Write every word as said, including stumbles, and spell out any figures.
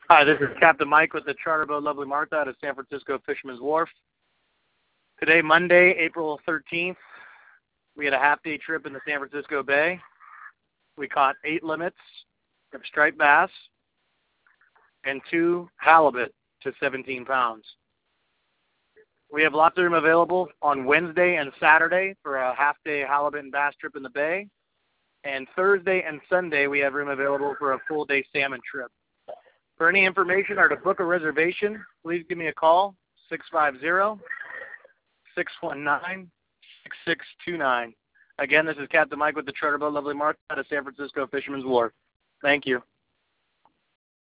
Hi, this is Captain Mike with the charter boat Lovely Martha out of San Francisco Fisherman's Wharf. Today, Monday, April thirteenth, we had a half-day trip in the San Francisco Bay. We caught eight limits of striped bass and two halibut to seventeen pounds. We have lots of room available on Wednesday and Saturday for a half-day halibut and bass trip in the Bay. And Thursday and Sunday, we have room available for a full-day salmon trip. For any information or to book a reservation, please give me a call, six five zero, six one nine, six six two nine. Again, this is Captain Mike with the charter boat Lovely Martha out of San Francisco Fisherman's Wharf. Thank you.